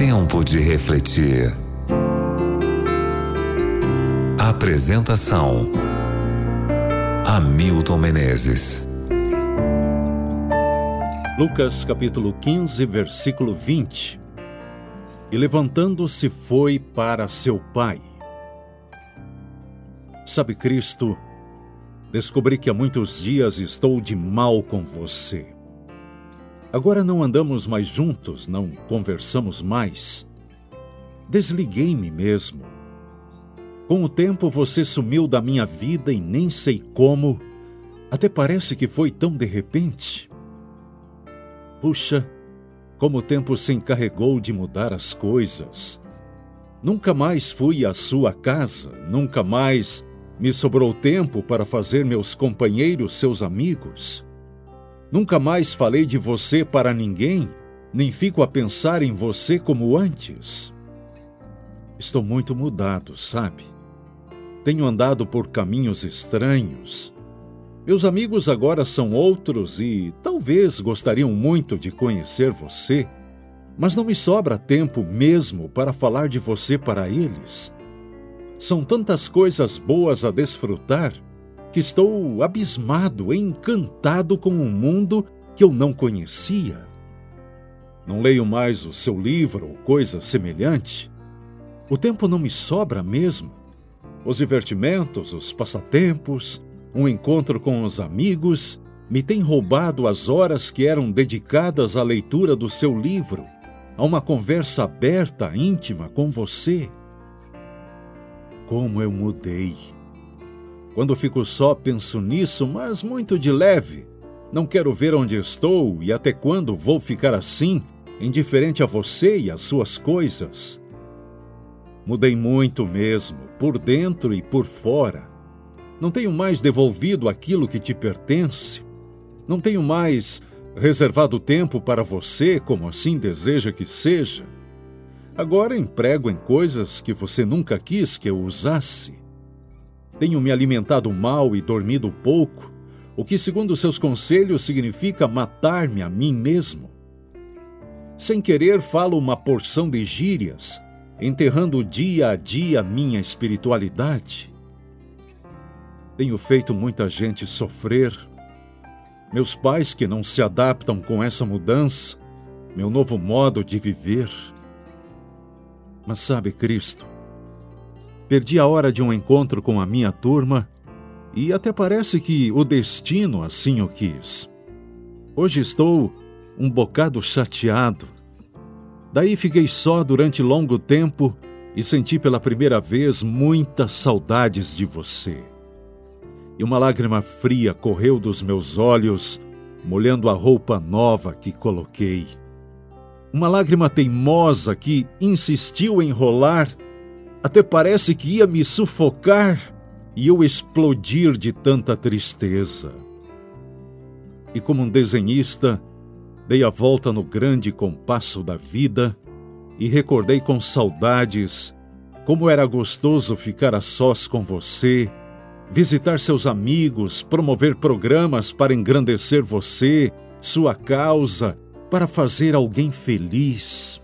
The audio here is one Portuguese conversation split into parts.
Tempo de refletir. Apresentação: Hamilton Menezes. Lucas capítulo 15, versículo 20. E levantando-se foi para seu pai. Sabe, Cristo, descobri que há muitos dias estou de mal com você. Agora não andamos mais juntos, não conversamos mais. Desliguei-me mesmo. Com o tempo você sumiu da minha vida e nem sei como, até parece que foi tão de repente. Puxa, como o tempo se encarregou de mudar as coisas. Nunca mais fui à sua casa, nunca mais me sobrou tempo para fazer meus companheiros seus amigos. Nunca mais falei de você para ninguém, nem fico a pensar em você como antes. Estou muito mudado, sabe? Tenho andado por caminhos estranhos. Meus amigos agora são outros e talvez gostariam muito de conhecer você, mas não me sobra tempo mesmo para falar de você para eles. São tantas coisas boas a desfrutar que estou abismado, encantado com um mundo que eu não conhecia. Não leio mais o seu livro ou coisa semelhante. O tempo não me sobra mesmo. Os divertimentos, os passatempos, um encontro com os amigos me têm roubado as horas que eram dedicadas à leitura do seu livro, a uma conversa aberta, íntima com você. Como eu mudei! Quando fico só, penso nisso, mas muito de leve. Não quero ver onde estou e até quando vou ficar assim, indiferente a você e às suas coisas. Mudei muito mesmo, por dentro e por fora. Não tenho mais devolvido aquilo que te pertence. Não tenho mais reservado tempo para você, como assim deseja que seja. Agora emprego em coisas que você nunca quis que eu usasse. Tenho me alimentado mal e dormido pouco, o que, segundo seus conselhos, significa matar-me a mim mesmo. Sem querer, falo uma porção de gírias, enterrando dia a dia minha espiritualidade. Tenho feito muita gente sofrer. Meus pais que não se adaptam com essa mudança, meu novo modo de viver. Mas sabe, Cristo, perdi a hora de um encontro com a minha turma e até parece que o destino assim o quis. Hoje estou um bocado chateado. Daí fiquei só durante longo tempo e senti pela primeira vez muitas saudades de você. E uma lágrima fria correu dos meus olhos, molhando a roupa nova que coloquei. Uma lágrima teimosa que insistiu em rolar, até parece que ia me sufocar e eu explodir de tanta tristeza. E como um desenhista, dei a volta no grande compasso da vida e recordei com saudades como era gostoso ficar a sós com você, visitar seus amigos, promover programas para engrandecer você, sua causa, para fazer alguém feliz.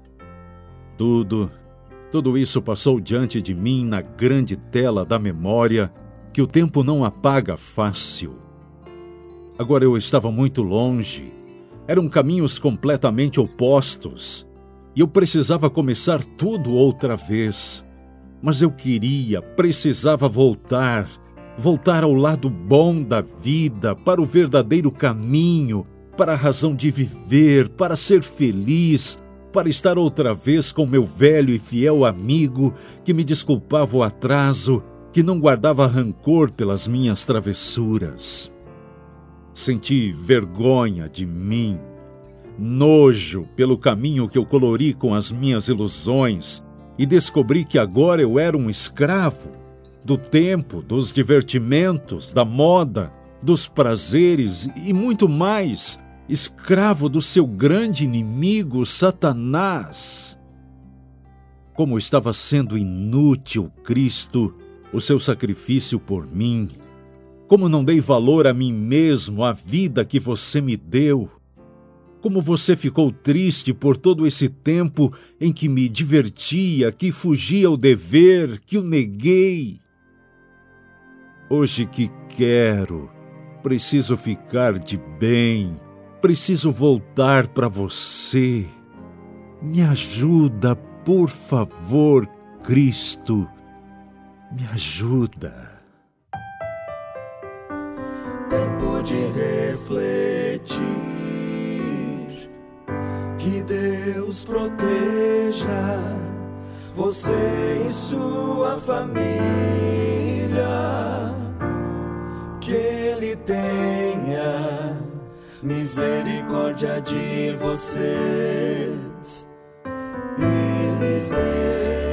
Tudo isso passou diante de mim na grande tela da memória que o tempo não apaga fácil. Agora eu estava muito longe, eram caminhos completamente opostos, e eu precisava começar tudo outra vez. Mas eu precisava voltar ao lado bom da vida, para o verdadeiro caminho, para a razão de viver, para ser feliz, para estar outra vez com meu velho e fiel amigo que me desculpava o atraso, que não guardava rancor pelas minhas travessuras. Senti vergonha de mim, nojo pelo caminho que eu colori com as minhas ilusões e descobri que agora eu era um escravo do tempo, dos divertimentos, da moda, dos prazeres e muito mais, escravo do seu grande inimigo, Satanás. Como estava sendo inútil, Cristo, o seu sacrifício por mim. Como não dei valor a mim mesmo, à vida que você me deu. Como você ficou triste por todo esse tempo em que me divertia, que fugia ao dever, que o neguei. Hoje que quero, preciso ficar de bem, preciso voltar para você. Me ajuda, por favor, Cristo, me ajuda. Tempo de refletir, que Deus proteja você e sua família, que Ele tenha misericórdia de vocês e lhes dê